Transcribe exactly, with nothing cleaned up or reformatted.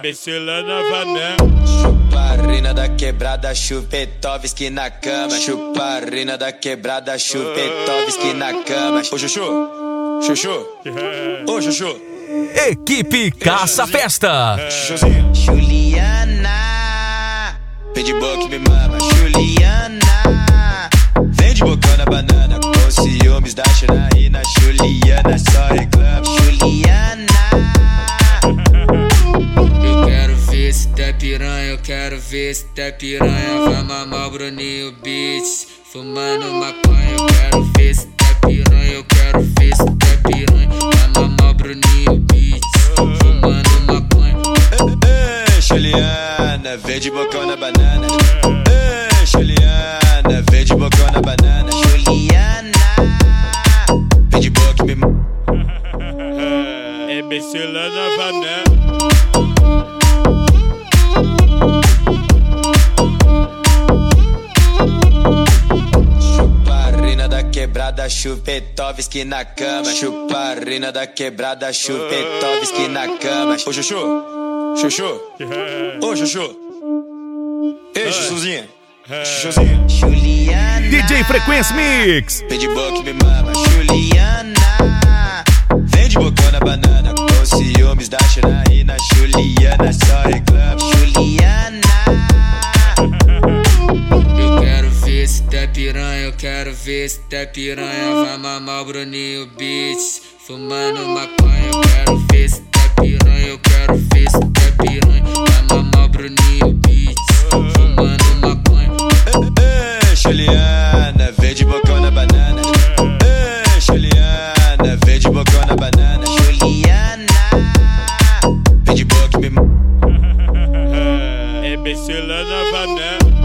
Becilana Vané. Chuparina da quebrada, Chupetovski na cama. Chuparina da quebrada, Chupetovski na cama. Ô Chuchu, Chuchu, ô Chuchu. Equipe Caça Festa. Chuchuzinho. Juliana, vem de boca e me mama. Juliana, vem de boca na banana. Com ciúmes da Janaína. Juliana só reclama. Juliana, eu quero ver se tá piranha, eu quero ver se tá piranha. Vai mamar o Bruninho Beats, fumando maconha. Eu quero ver se tá piranha, eu quero ver se tá piranha. Vai mamar o Bruninho Beats, fumando maconha. Ei, Juliana, vem de bocão na banana. Ei, Juliana, vem de bocão na banana. Juliana, vem de boca e me... É Becilana Vané. Chuparina da quebrada, Chupetovski na cama. Chuparina da quebrada, Chupetovski na cama. Ô Chuchu, Chuchu, ô Chuchu. Ei, Chuchuzinha, Chuchuzinha. Juliana, D J Frequência Mix. vem de boca e me mama. Juliana, vem de boca na banana. Com ciúmes da Janaína. Juliana só reclama. Juliana, eu quero ver se tá piranha, eu quero ver se tá piranha. Vai mamar o Bruninho Beats, fumando maconha. Eu quero ver se tá piranha, eu quero ver se tá piranha. Vai mamar o Bruninho Beats, fumando maconha. ei, Juliana, vem de bocão na banana. Ei, Juliana, vem de bocão na banana. Juliana, vem de boca e me... É Becilana Vané.